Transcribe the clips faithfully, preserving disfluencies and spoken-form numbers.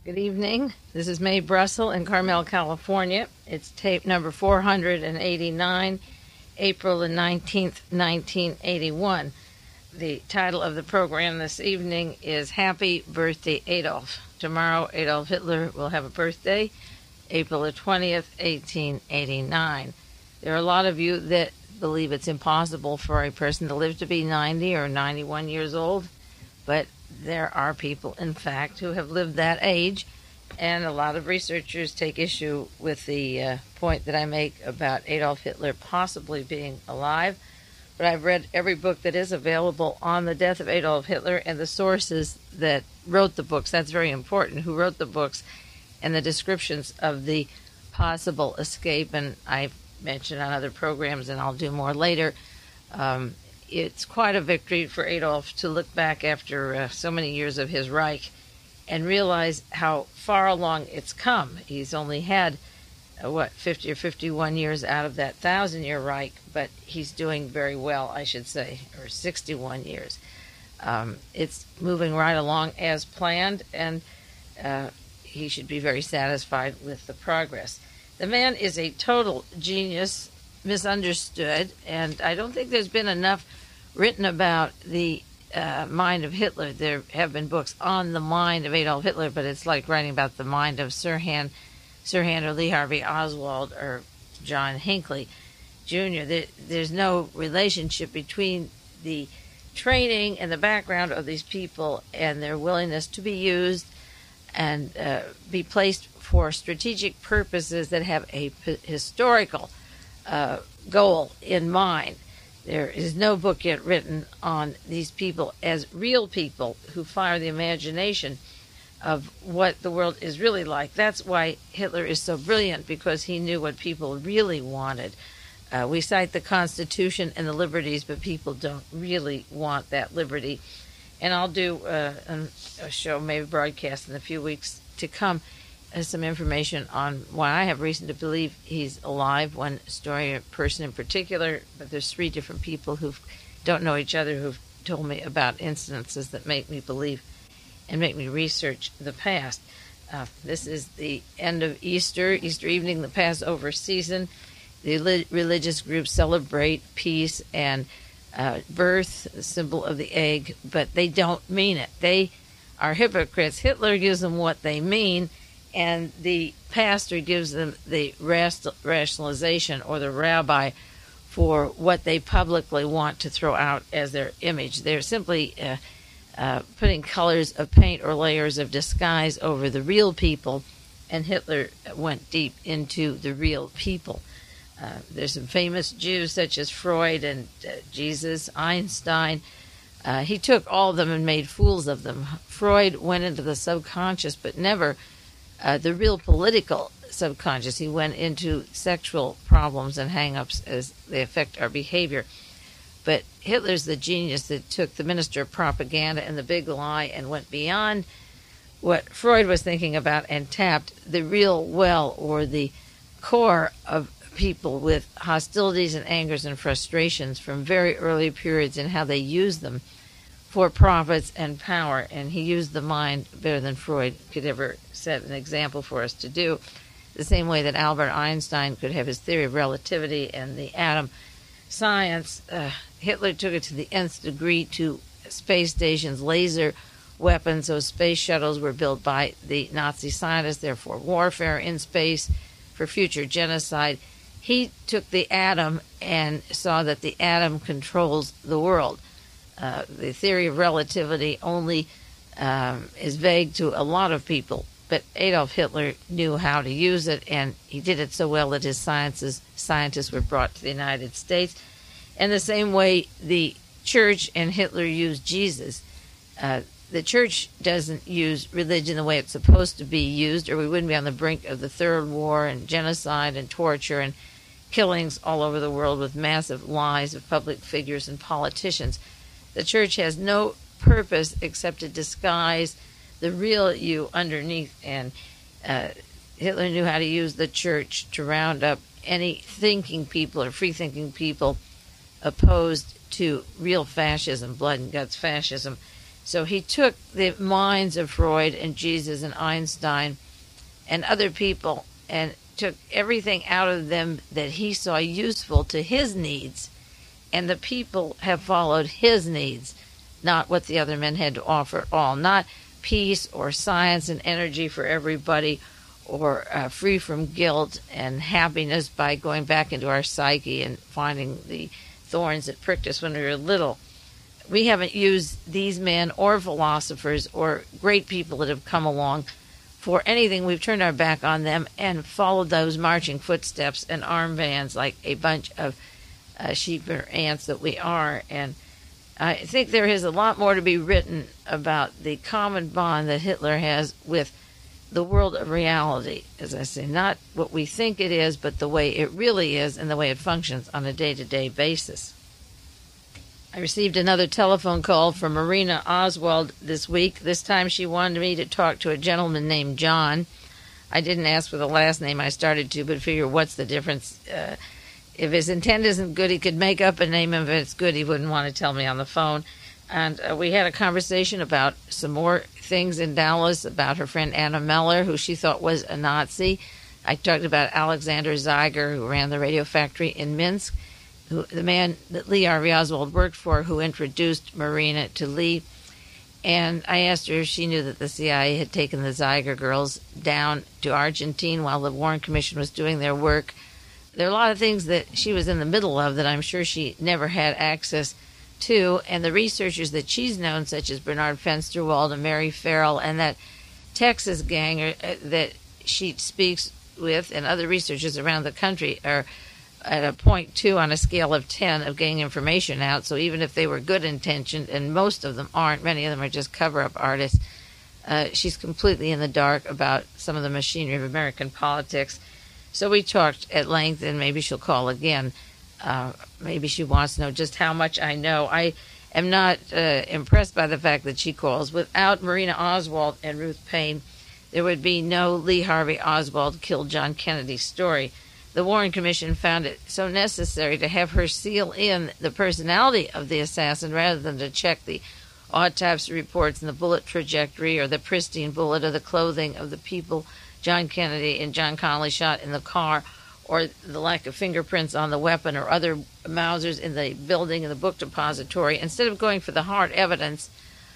Good evening. This is Mae Brussel in Carmel, California. It's tape number four hundred eighty-nine, April the nineteenth, nineteen eighty-one. The title of the program this evening is Happy Birthday, Adolf. Tomorrow, Adolf Hitler will have a birthday, April the twentieth, eighteen eighty-nine. There are a lot of you that believe it's impossible for a person to live to be ninety or ninety-one years old, but there are people, in fact, who have lived that age, and a lot of researchers take issue with the uh, point that I make about Adolf Hitler possibly being alive. But I've read every book that is available on the death of Adolf Hitler and the sources that wrote the books. That's very important, who wrote the books and the descriptions of the possible escape. And I've mentioned on other programs, and I'll do more later, um, it's quite a victory for Adolf to look back after uh, so many years of his Reich and realize how far along it's come. He's only had, uh, what, fifty or fifty-one years out of that thousand-year Reich, but he's doing very well, I should say, or sixty-one years. Um, it's moving right along as planned, and uh, he should be very satisfied with the progress. The man is a total genius, misunderstood, and I don't think there's been enough written about the uh, mind of Hitler. There have been books on the mind of Adolf Hitler, but it's like writing about the mind of Sirhan, Sirhan or Lee Harvey Oswald or John Hinckley Junior There, there's no relationship between the training and the background of these people and their willingness to be used and uh, be placed for strategic purposes that have a p- historical uh, goal in mind. There is no book yet written on these people as real people who fire the imagination of what the world is really like. That's why Hitler is so brilliant, because he knew what people really wanted. Uh, we cite the Constitution and the liberties, but people don't really want that liberty. And I'll do uh, a show, maybe broadcast in a few weeks to come, uh, some information on why I have reason to believe he's alive. One story, a person in particular, but there's three different people who don't know each other who've told me about incidences that make me believe and make me research the past. Uh, this is the end of Easter, Easter evening, the Passover season. The li- religious groups celebrate peace and uh, birth, the symbol of the egg, but they don't mean it. They are hypocrites. Hitler gives them what they mean, and the pastor gives them the rast- rationalization, or the rabbi, for what they publicly want to throw out as their image. They're simply uh, uh, putting colors of paint or layers of disguise over the real people, and Hitler went deep into the real people. Uh, there's some famous Jews such as Freud and uh, Jesus, Einstein. Uh, he took all of them and made fools of them. Freud went into the subconscious, but never uh, the real political subconscious. He went into sexual problems and hang-ups as they affect our behavior. But Hitler's the genius that took the minister of propaganda and the big lie and went beyond what Freud was thinking about and tapped the real well, or the core of people with hostilities and angers and frustrations from very early periods, and how they use them for profits and power. And he used the mind better than Freud could ever set an example for us to do. The same way that Albert Einstein could have his theory of relativity and the atom science, uh, Hitler took it to the nth degree to space stations, laser weapons. Those space shuttles were built by the Nazi scientists, therefore warfare in space for future genocide. He took the atom and saw that the atom controls the world. Uh, the theory of relativity only um, is vague to a lot of people, but Adolf Hitler knew how to use it, and he did it so well that his sciences, scientists were brought to the United States. And the same way the church and Hitler used Jesus. Uh, the church doesn't use religion the way it's supposed to be used, or we wouldn't be on the brink of the Third War and genocide and torture and killings all over the world with massive lies of public figures and politicians. The church has no purpose except to disguise the real you underneath, and uh, Hitler knew how to use the church to round up any thinking people or free-thinking people opposed to real fascism, blood and guts fascism. So he took the minds of Freud and Jesus and Einstein and other people and took everything out of them that he saw useful to his needs, and the people have followed his needs, not what the other men had to offer at all. Not peace or science and energy for everybody, or uh, free from guilt and happiness by going back into our psyche and finding the thorns that pricked us when we were little. We haven't used these men or philosophers or great people that have come along for anything. We've turned our back on them and followed those marching footsteps and armbands like a bunch of uh, sheep or ants that we are. And I think there is a lot more to be written about the common bond that Hitler has with the world of reality, as I say, not what we think it is, but the way it really is and the way it functions on a day-to-day basis. I received another telephone call from Marina Oswald this week. This time she wanted me to talk to a gentleman named John. I didn't ask for the last name. I started to, but figure what's the difference? Uh, if his intent isn't good, he could make up a name. If it's good, he wouldn't want to tell me on the phone. And uh, we had a conversation about some more things in Dallas, about her friend Anna Meller, who she thought was a Nazi. I talked about Alexander Zeiger, who ran the radio factory in Minsk, who, the man that Lee Harvey Oswald worked for, who introduced Marina to Lee. And I asked her if she knew that the C I A had taken the Zeiger girls down to Argentina while the Warren Commission was doing their work. There are a lot of things that she was in the middle of that I'm sure she never had access to, and the researchers that she's known, such as Bernard Fensterwald and Mary Farrell, and that Texas gang uh, that she speaks with, and other researchers around the country, are at a point two on a scale of ten of getting information out. So even if they were good intentioned, and most of them aren't, many of them are just cover-up artists, uh, she's completely in the dark about some of the machinery of American politics. So we talked at length, and maybe she'll call again. Uh, maybe she wants to know just how much I know. I am not uh, impressed by the fact that she calls. Without Marina Oswald and Ruth Paine, there would be no Lee Harvey Oswald killed John Kennedy story. The Warren Commission found it so necessary to have her seal in the personality of the assassin rather than to check the autopsy reports and the bullet trajectory or the pristine bullet or the clothing of the people John Kennedy and John Connally shot in the car, or the lack of fingerprints on the weapon or other Mausers in the building in the book depository. Instead of going for the hard evidence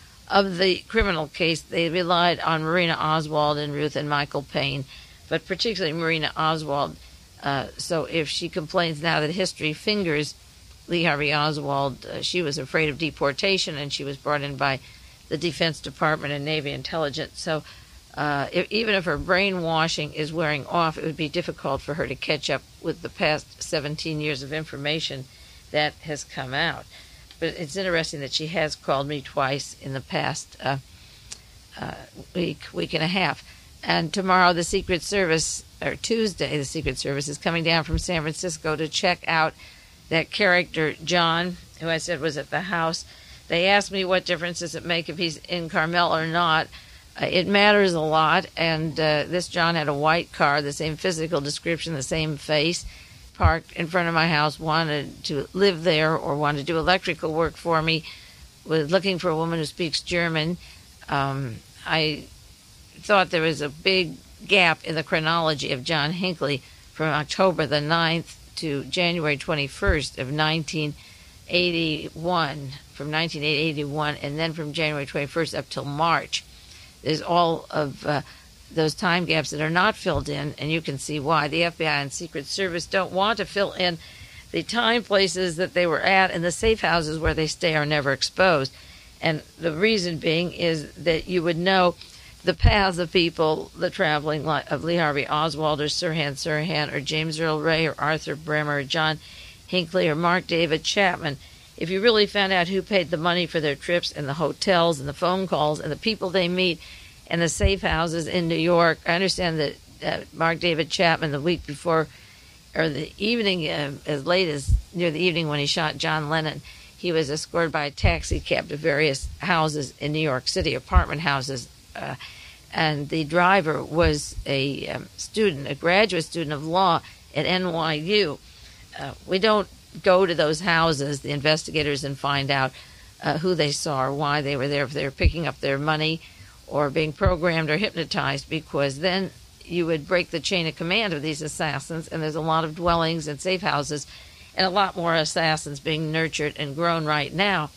of the criminal case, they relied on Marina Oswald and Ruth and Michael Paine, but particularly Marina Oswald. Uh, so if she complains now that history fingers Lee Harvey Oswald, uh, she was afraid of deportation, and she was brought in by the Defense Department and Navy intelligence. So Uh, if, even if her brainwashing is wearing off, it would be difficult for her to catch up with the past seventeen years of information that has come out. But it's interesting that she has called me twice in the past uh, uh, week, week and a half. And tomorrow the Secret Service, or Tuesday, the Secret Service is coming down from San Francisco to check out that character, John, who I said was at the house. They asked me what difference does it make if he's in Carmel or not. Uh, it matters a lot, and uh, this John had a white car, the same physical description, the same face, parked in front of my house, wanted to live there or wanted to do electrical work for me, was looking for a woman who speaks German. Um, I thought there was a big gap in the chronology of John Hinckley from October the ninth to January twenty-first of nineteen eighty-one, from nineteen eighty-one, and then from January twenty-first up till March. There's all of uh, those time gaps that are not filled in, and you can see why. The F B I and Secret Service don't want to fill in the time places that they were at, and the safe houses where they stay are never exposed. And the reason being is that you would know the paths of people, the traveling of Lee Harvey Oswald or Sirhan Sirhan or James Earl Ray or Arthur Bremer or John Hinckley or Mark David Chapman. If you really found out who paid the money for their trips and the hotels and the phone calls and the people they meet and the safe houses in New York. I understand that uh, Mark David Chapman, the week before, or the evening, uh, as late as near the evening when he shot John Lennon, he was escorted by a taxi cab to various houses in New York City, apartment houses. Uh, and the driver was a um, student, a graduate student of law at N Y U. Uh, we don't go to those houses, the investigators, and find out uh, who they saw or why they were there, if they were picking up their money or being programmed or hypnotized, because then you would break the chain of command of these assassins, and there's a lot of dwellings and safe houses and a lot more assassins being nurtured and grown right now.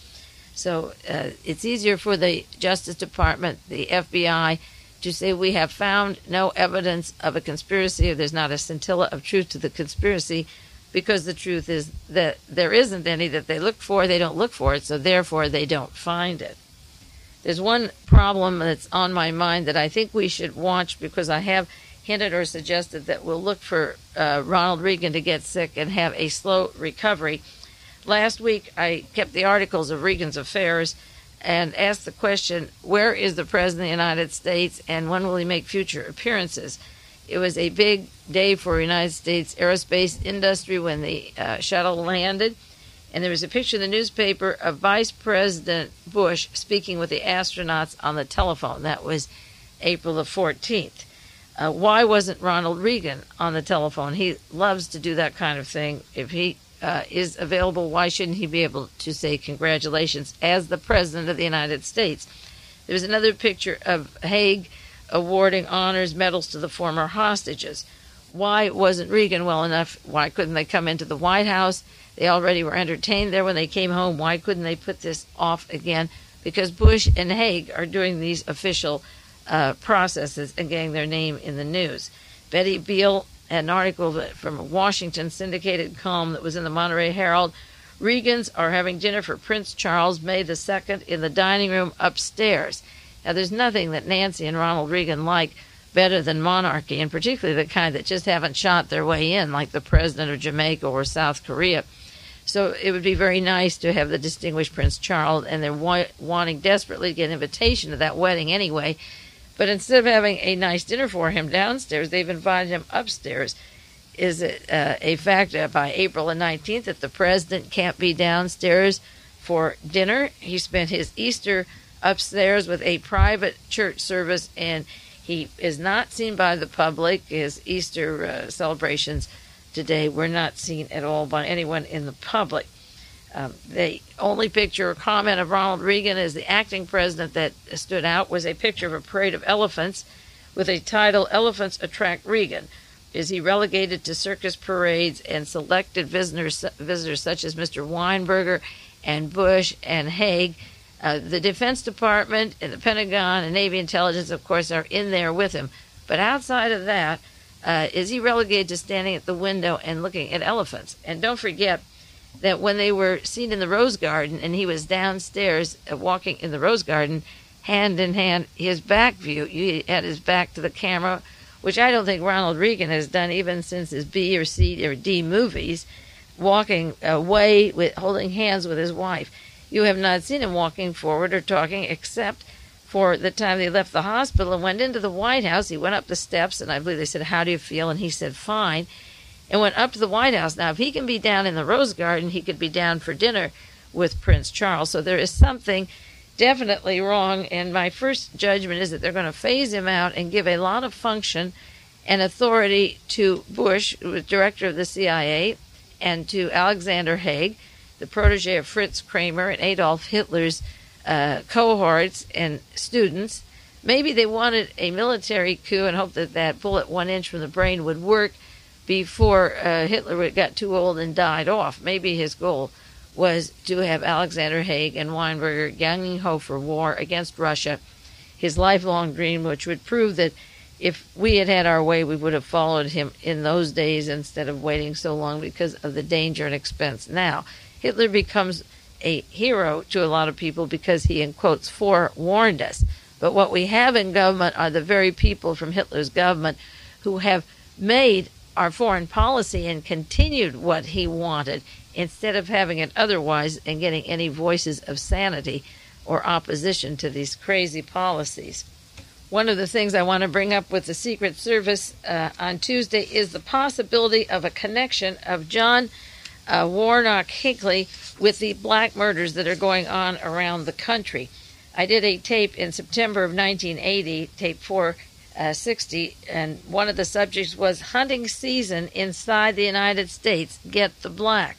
So uh, it's easier for the Justice Department, the F B I, to say we have found no evidence of a conspiracy, or there's not a scintilla of truth to the conspiracy, because the truth is that there isn't any that they look for. They don't look for it, so therefore they don't find it. There's one problem that's on my mind that I think we should watch, because I have hinted or suggested that we'll look for uh, Ronald Reagan to get sick and have a slow recovery. Last week, I kept the articles of Reagan's affairs and asked the question, where is the President of the United States, and when will he make future appearances? It was a big day for the United States aerospace industry when the uh, shuttle landed, and there was a picture in the newspaper of Vice President Bush speaking with the astronauts on the telephone. That was April the fourteenth. Uh, why wasn't Ronald Reagan on the telephone? He loves to do that kind of thing. If he uh, is available, why shouldn't he be able to say congratulations as the President of the United States? There was another picture of Haig awarding honors, medals to the former hostages. Why wasn't Reagan well enough? Why couldn't they come into the White House? They already were entertained there when they came home. Why couldn't they put this off again? Because Bush and Haig are doing these official uh, processes and getting their name in the news. Betty Beale had an article from a Washington syndicated column that was in the Monterey Herald. Reagans are having dinner for Prince Charles May the second in the dining room upstairs. Now, there's nothing that Nancy and Ronald Reagan like better than monarchy, and particularly the kind that just haven't shot their way in, like the president of Jamaica or South Korea. So it would be very nice to have the distinguished Prince Charles, and they're wa- wanting desperately to get an invitation to that wedding anyway. But instead of having a nice dinner for him downstairs, they've invited him upstairs. Is it uh, a fact that by April the nineteenth that the president can't be downstairs for dinner? He spent his Easter upstairs with a private church service, and he is not seen by the public. His Easter uh, celebrations today were not seen at all by anyone in the public. Um, the only picture or comment of Ronald Reagan as the acting president that stood out was a picture of a parade of elephants with a title, "Elephants Attract Reagan." Is he relegated to circus parades and selected visitors, visitors such as Mister Weinberger and Bush and Haig? Uh, the Defense Department and the Pentagon and Navy intelligence, of course, are in there with him. But outside of that, uh, is he relegated to standing at the window and looking at elephants? And don't forget that when they were seen in the Rose Garden and he was downstairs uh, walking in the Rose Garden, hand in hand, his back view, he had his back to the camera, which I don't think Ronald Reagan has done even since his B or C or D movies, walking away with holding hands with his wife. You have not seen him walking forward or talking, except for the time they left the hospital and went into the White House. He went up the steps, and I believe they said, "How do you feel?" And he said, "Fine," and went up to the White House. Now, if he can be down in the Rose Garden, he could be down for dinner with Prince Charles. So there is something definitely wrong, and my first judgment is that they're going to phase him out and give a lot of function and authority to Bush, who was director of the C I A, and to Alexander Haig, the protege of Fritz Kramer and Adolf Hitler's uh, cohorts and students. Maybe they wanted a military coup and hoped that that bullet one inch from the brain would work before uh, Hitler got too old and died off. Maybe his goal was to have Alexander Haig and Weinberger gung-ho for war against Russia, his lifelong dream, which would prove that if we had had our way, we would have followed him in those days instead of waiting so long because of the danger and expense now. Hitler becomes a hero to a lot of people because he, in quotes, forewarned us. But what we have in government are the very people from Hitler's government who have made our foreign policy and continued what he wanted instead of having it otherwise and getting any voices of sanity or opposition to these crazy policies. One of the things I want to bring up with the Secret Service uh, on Tuesday is the possibility of a connection of John uh, Warnock Hinckley with the black murders that are going on around the country. I did a tape in September of nineteen eighty, tape four sixty, and one of the subjects was hunting season inside the United States, get the blacks.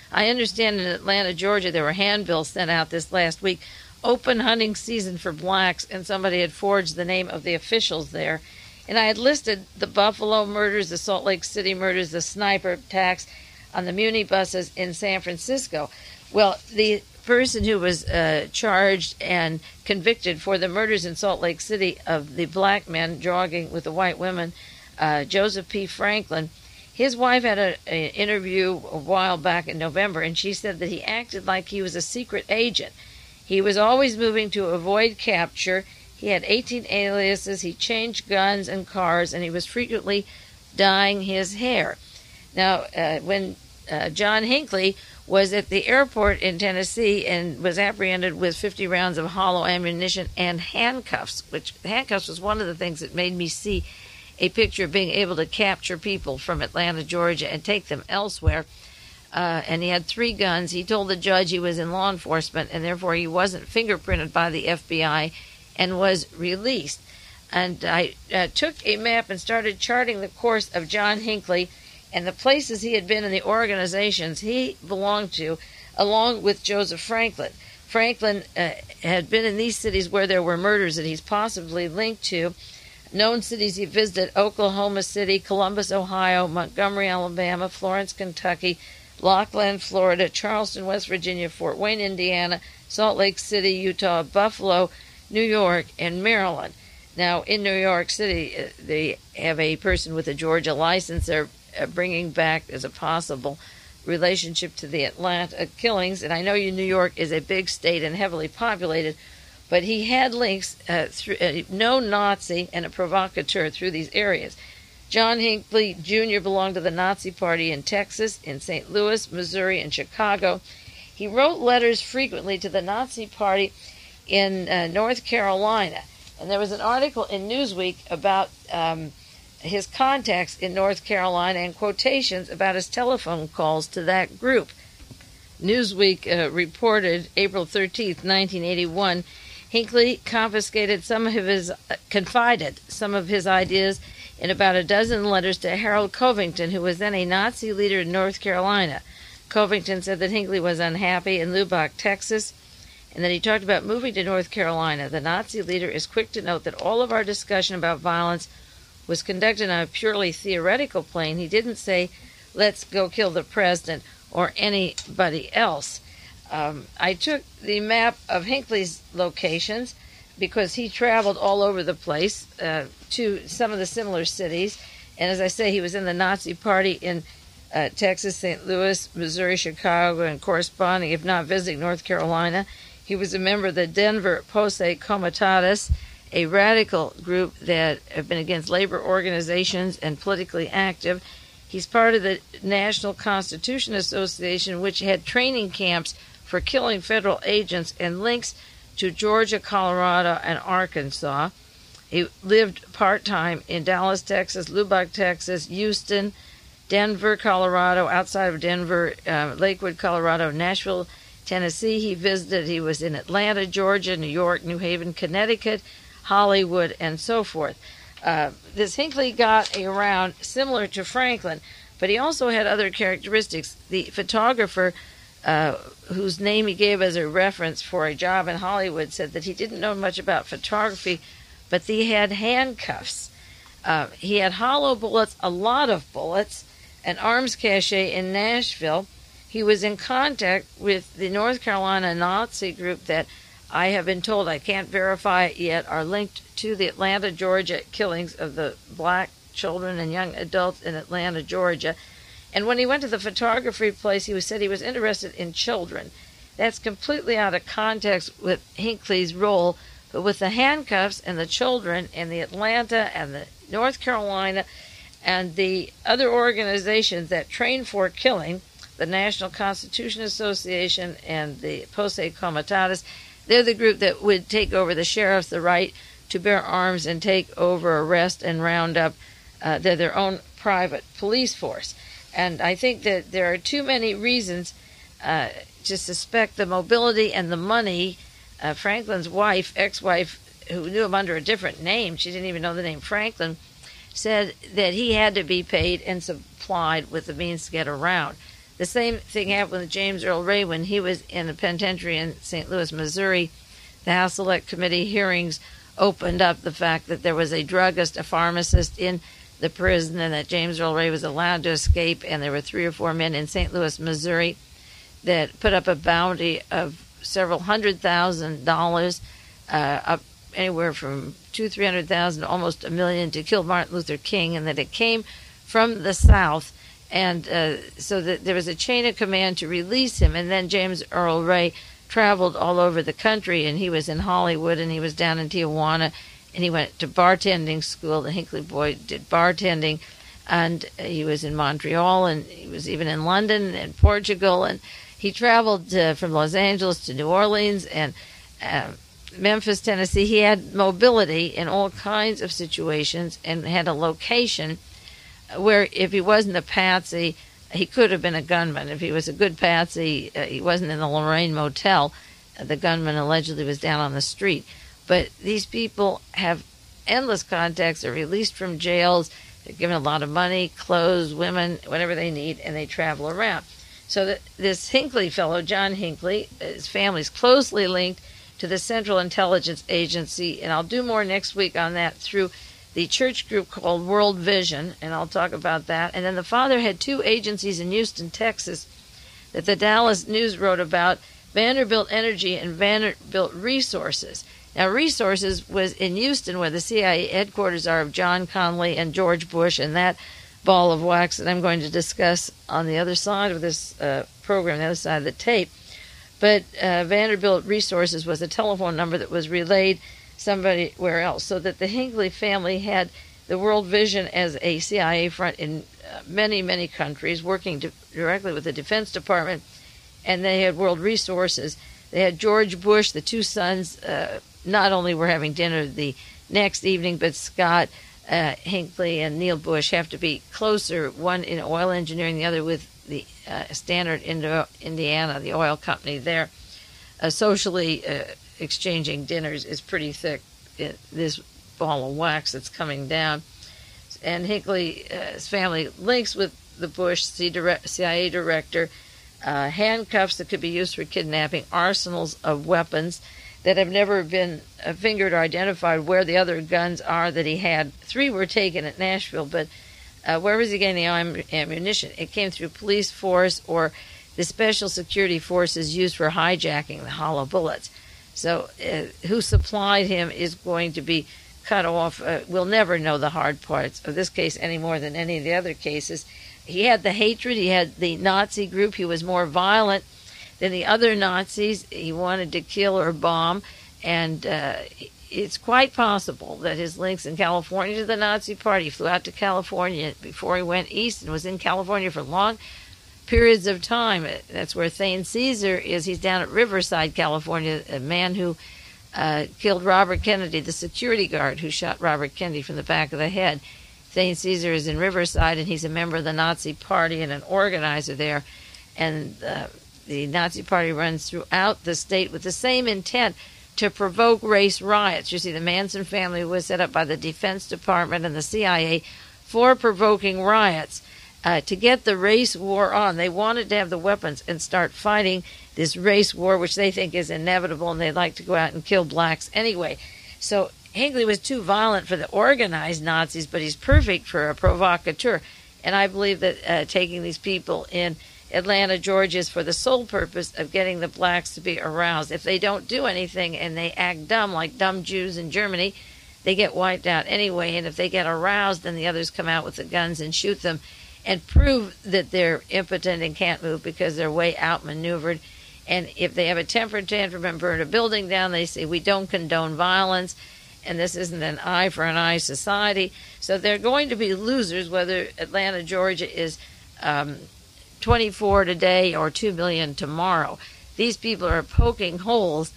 I understand in Atlanta, Georgia, there were handbills sent out this last week, open hunting season for blacks, and somebody had forged the name of the officials there. And I had listed the Buffalo murders, the Salt Lake City murders, the sniper attacks on the Muni buses in San Francisco. Well, the person who was uh, charged and convicted for the murders in Salt Lake City of the black men jogging with the white women, uh, Joseph P. Franklin, his wife had an interview a while back in November, and she said that he acted like he was a secret agent. He was always moving to avoid capture. He had eighteen aliases. He changed guns and cars, and he was frequently dyeing his hair. Now, uh, when uh, John Hinckley was at the airport in Tennessee and was apprehended with fifty rounds of hollow ammunition and handcuffs, which handcuffs was one of the things that made me see a picture of being able to capture people from Atlanta, Georgia, and take them elsewhere. Uh, and he had three guns. He told the judge he was in law enforcement, and therefore he wasn't fingerprinted by the F B I, and was released. And I uh, took a map and started charting the course of John Hinckley and the places he had been in the organizations he belonged to, along with Joseph Franklin. Franklin uh, had been in these cities where there were murders that he's possibly linked to. Known cities he visited: Oklahoma City, Columbus, Ohio, Montgomery, Alabama, Florence, Kentucky, Lockland, Florida, Charleston, West Virginia, Fort Wayne, Indiana, Salt Lake City, Utah, Buffalo, New York, and Maryland. Now, in New York City, uh, they have a person with a Georgia license they're uh, bringing back as a possible relationship to the Atlanta killings. And I know you, New York is a big state and heavily populated, but he had links, uh, through, uh, no Nazi and a provocateur through these areas. John Hinckley Junior belonged to the Nazi Party in Texas, in Saint Louis, Missouri, and Chicago. He wrote letters frequently to the Nazi Party in uh, North Carolina. And there was an article in Newsweek about um, his contacts in North Carolina and quotations about his telephone calls to that group. Newsweek uh, reported April thirteenth, nineteen eighty-one, Hinckley confiscated some of his, uh, confided some of his ideas in about a dozen letters to Harold Covington, who was then a Nazi leader in North Carolina. Covington said that Hinckley was unhappy in Lubbock, Texas, and that he talked about moving to North Carolina. The Nazi leader is quick to note that all of our discussion about violence was conducted on a purely theoretical plane. He didn't say, let's go kill the president or anybody else. Um, I took the map of Hinckley's locations because he traveled all over the place uh, to some of the similar cities. And as I say, he was in the Nazi Party in uh, Texas, Saint Louis, Missouri, Chicago, and corresponding, if not visiting, North Carolina. He was a member of the Denver Posse Comitatus, a radical group that have been against labor organizations and politically active. He's part of the National Constitution Association, which had training camps for killing federal agents and links to Georgia, Colorado, and Arkansas. He lived part-time in Dallas, Texas, Lubbock, Texas, Houston, Denver, Colorado, outside of Denver, uh, Lakewood, Colorado, Nashville, Tennessee. He visited, he was in Atlanta, Georgia, New York, New Haven, Connecticut, Hollywood, and so forth. Uh, this Hinckley got around similar to Franklin, but he also had other characteristics. The photographer Uh, whose name he gave as a reference for a job in Hollywood said that he didn't know much about photography, but he had handcuffs. Uh, he had hollow bullets, a lot of bullets, an arms cache in Nashville. He was in contact with the North Carolina Nazi group that I have been told, I can't verify it yet, are linked to the Atlanta, Georgia killings of the black children and young adults in Atlanta, Georgia. And when he went to the photography place, he was said he was interested in children. That's completely out of context with Hinckley's role, but with the handcuffs and the children and the Atlanta and the North Carolina and the other organizations that train for killing, the National Constitution Association and the Posse Comitatus, they're the group that would take over the sheriffs the right to bear arms and take over, arrest, and round up. Uh, they're their own private police force. And I think that there are too many reasons uh, to suspect the mobility and the money. Uh, Franklin's wife, ex-wife, who knew him under a different name, she didn't even know the name Franklin, said that he had to be paid and supplied with the means to get around. The same thing happened with James Earl Ray when he was in a penitentiary in Saint Louis, Missouri. The House Select Committee hearings opened up the fact that there was a druggist, a pharmacist in the prison, and that James Earl Ray was allowed to escape, and there were three or four men in Saint Louis, Missouri that put up a bounty of several hundred thousand dollars, uh, up anywhere from two, three hundred thousand, almost a million, to kill Martin Luther King, and that it came from the South, and uh, so that there was a chain of command to release him. And then James Earl Ray traveled all over the country, and he was in Hollywood, and he was down in Tijuana, and he went to bartending school. The Hinckley boy did bartending, and he was in Montreal, and he was even in London and Portugal, and he traveled uh, from Los Angeles to New Orleans and uh, Memphis, Tennessee. He had mobility in all kinds of situations and had a location where if he wasn't a patsy, he could have been a gunman. If he was a good patsy, uh, he wasn't in the Lorraine Motel. Uh, the gunman allegedly was down on the street. But these people have endless contacts. They're released from jails. They're given a lot of money, clothes, women, whatever they need, and they travel around. So that this Hinckley fellow, John Hinckley, his family's closely linked to the Central Intelligence Agency, and I'll do more next week on that through the church group called World Vision, and I'll talk about that. And then the father had two agencies in Houston, Texas, that the Dallas News wrote about, Vanderbilt Energy and Vanderbilt Resources. Now, Resources was in Houston, where the C I A headquarters are of John Connally and George Bush, and that ball of wax that I'm going to discuss on the other side of this uh, program, the other side of the tape. But uh, Vanderbilt Resources was a telephone number that was relayed somewhere else, so that the Hinckley family had the World Vision as a C I A front in uh, many, many countries, working to, directly with the Defense Department, and they had World Resources. They had George Bush, the two sons, uh, not only were having dinner the next evening, but Scott uh, Hinckley and Neil Bush have to be closer, one in oil engineering, the other with the uh, Standard Indo- Indiana, the oil company there. Uh, socially uh, exchanging dinners is pretty thick, it, this ball of wax that's coming down. And Hinckley's uh, family links with the Bush C I A director, uh, handcuffs that could be used for kidnapping, arsenals of weapons that have never been uh, fingered or identified where the other guns are that he had. Three were taken at Nashville, but uh, where was he getting the am- ammunition? It came through police force or the special security forces used for hijacking the hollow bullets. So uh, who supplied him is going to be cut off. Uh, we'll never know the hard parts of this case any more than any of the other cases. He had the hatred. He had the Nazi group. He was more violent than the other Nazis. He wanted to kill or bomb, and uh, it's quite possible that his links in California to the Nazi Party, he flew out to California before he went east and was in California for long periods of time. That's where Thane Caesar is. He's down at Riverside, California, a man who uh, killed Robert Kennedy, the security guard who shot Robert Kennedy from the back of the head. Thane Caesar is in Riverside, and he's a member of the Nazi Party and an organizer there. And uh, the Nazi Party runs throughout the state with the same intent to provoke race riots. You see, the Manson family was set up by the Defense Department and the C I A for provoking riots. Uh, to get the race war on. They wanted to have the weapons and start fighting this race war, which they think is inevitable, and they'd like to go out and kill blacks anyway. So Hinckley was too violent for the organized Nazis, but he's perfect for a provocateur. And I believe that uh, taking these people in Atlanta, Georgia, is for the sole purpose of getting the blacks to be aroused. If they don't do anything and they act dumb, like dumb Jews in Germany, they get wiped out anyway. And if they get aroused, then the others come out with the guns and shoot them and prove that they're impotent and can't move because they're way outmaneuvered. And if they have a temper tantrum and burn a building down, they say, we don't condone violence, and this isn't an eye for an eye society. So they're going to be losers, whether Atlanta, Georgia is um, twenty-four today or two million tomorrow. These people are poking holes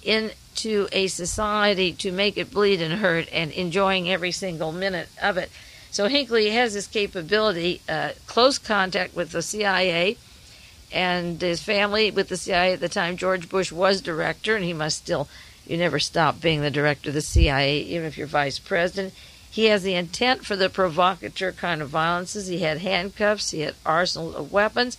into a society to make it bleed and hurt and enjoying every single minute of it. So Hinckley has this capability, uh, close contact with the C I A and his family with the C I A at the time. George Bush was director, and he must still, you never stop being the director of the C I A, even if you're vice president. He has the intent for the provocateur kind of violences. He had handcuffs. He had arsenals of weapons.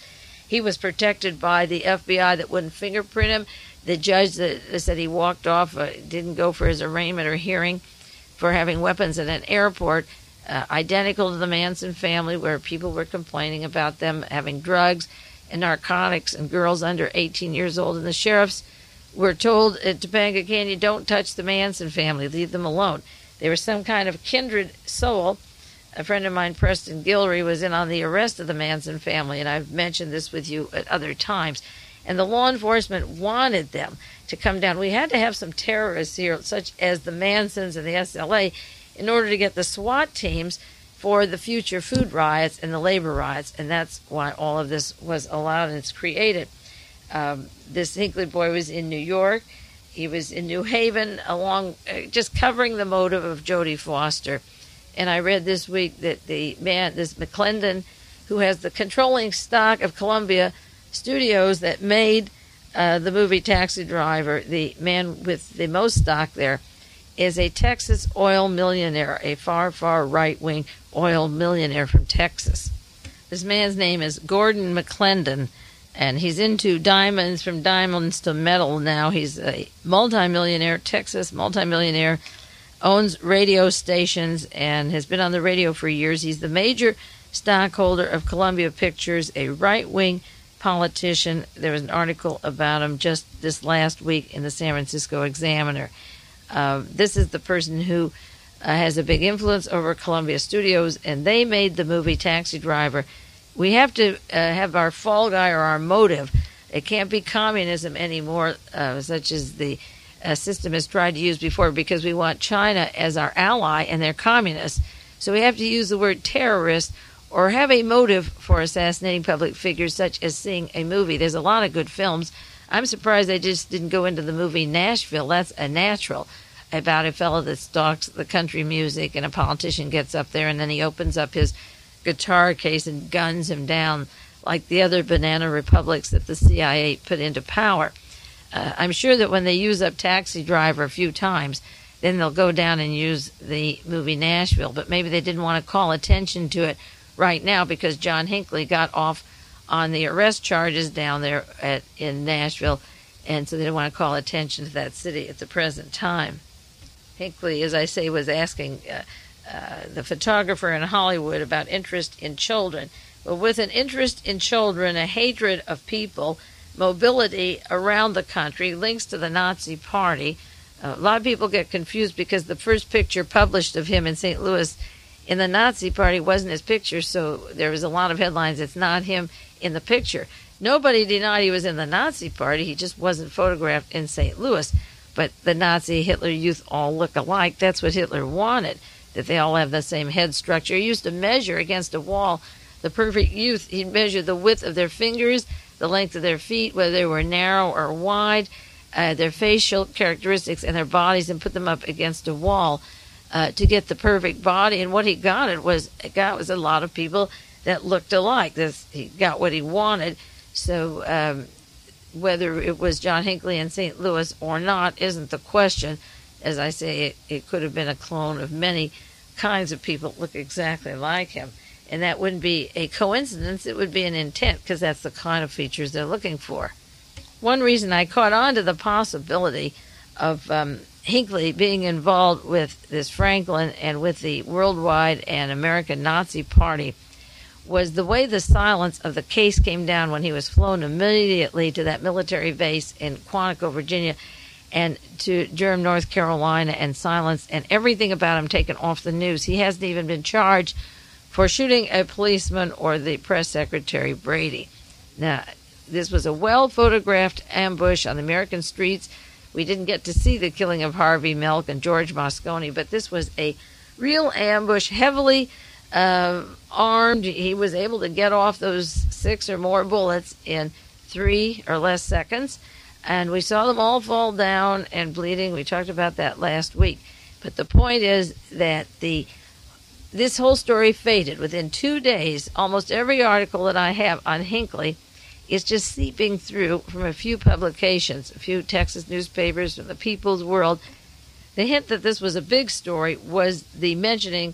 He was protected by the F B I that wouldn't fingerprint him. The judge that said he walked off, uh, didn't go for his arraignment or hearing for having weapons at an airport, uh, identical to the Manson family, where people were complaining about them having drugs and narcotics and girls under eighteen years old. And the sheriffs were told at Topanga Canyon, don't touch the Manson family, leave them alone. They were some kind of kindred soul. A friend of mine, Preston Guillory, was in on the arrest of the Manson family, and I've mentioned this with you at other times. And the law enforcement wanted them to come down. We had to have some terrorists here, such as the Mansons and the S L A, in order to get the SWAT teams for the future food riots and the labor riots, and that's why all of this was allowed and it's created. Um, this Hinckley boy was in New York. He was in New Haven, along uh, just covering the motive of Jodie Foster. And I read this week that the man, this McClendon, who has the controlling stock of Columbia Studios that made uh, the movie Taxi Driver, the man with the most stock there, is a Texas oil millionaire, a far, far right-wing oil millionaire from Texas. This man's name is Gordon McClendon, and he's into diamonds, from diamonds to metal now. He's a multimillionaire, Texas multimillionaire, owns radio stations and has been on the radio for years. He's the major stockholder of Columbia Pictures, a right-wing politician. There was an article about him just this last week in the San Francisco Examiner. Uh, this is the person who uh, has a big influence over Columbia Studios, and they made the movie Taxi Driver. We have to uh, have our fall guy or our motive. It can't be communism anymore, uh, such as the uh, system has tried to use before, because we want China as our ally, and they're communists. So we have to use the word terrorist or have a motive for assassinating public figures, such as seeing a movie. There's a lot of good films. I'm surprised they just didn't go into the movie Nashville. That's a natural, about a fellow that stalks the country music, and a politician gets up there and then he opens up his guitar case and guns him down like the other banana republics that the C I A put into power. Uh, I'm sure that when they use up Taxi Driver a few times, then they'll go down and use the movie Nashville. But maybe they didn't want to call attention to it right now because John Hinckley got off on the arrest charges down there at, in Nashville, and so they didn't want to call attention to that city at the present time. Hinckley, as I say, was asking uh, uh, the photographer in Hollywood about interest in children. But with an interest in children, a hatred of people, mobility around the country, links to the Nazi Party. Uh, a lot of people get confused because the first picture published of him in Saint Louis in the Nazi Party wasn't his picture, so there was a lot of headlines, it's not him in the picture. Nobody denied he was in the Nazi Party, he just wasn't photographed in Saint Louis. But the Nazi Hitler Youth all look alike. That's what Hitler wanted, that they all have the same head structure. He used to measure against a wall the perfect youth. He'd measure the width of their fingers, the length of their feet, whether they were narrow or wide, uh, their facial characteristics and their bodies, and put them up against a wall uh, to get the perfect body. And what he got it was it got was a lot of people that looked alike. This he got what he wanted. So um, whether it was John Hinckley in Saint Louis or not isn't the question. As I say, it, it could have been a clone of many kinds of people that look exactly like him. And that wouldn't be a coincidence, it would be an intent, because that's the kind of features they're looking for. One reason I caught on to the possibility of um, Hinckley being involved with this Franklin and with the worldwide and American Nazi Party was the way the silence of the case came down when he was flown immediately to that military base in Quantico, Virginia, and to Durham, North Carolina, and silenced, and everything about him taken off the news. He hasn't even been charged for shooting a policeman or the press secretary, Brady. Now, this was a well-photographed ambush on the American streets. We didn't get to see the killing of Harvey Milk and George Moscone, but this was a real ambush, heavily uh, armed. He was able to get off those six or more bullets in three or less seconds, and we saw them all fall down and bleeding. We talked about that last week. But the point is that the this whole story faded. Within two days, almost every article that I have on Hinckley is just seeping through from a few publications, a few Texas newspapers, from the People's World. The hint that this was a big story was the mentioning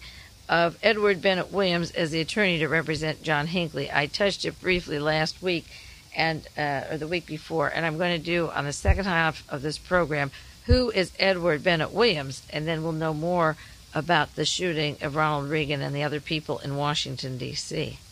of Edward Bennett Williams as the attorney to represent John Hinckley. I touched it briefly last week, and uh, or the week before, and I'm going to do on the second half of this program, who is Edward Bennett Williams, and then we'll know more about the shooting of Ronald Reagan and the other people in Washington, D C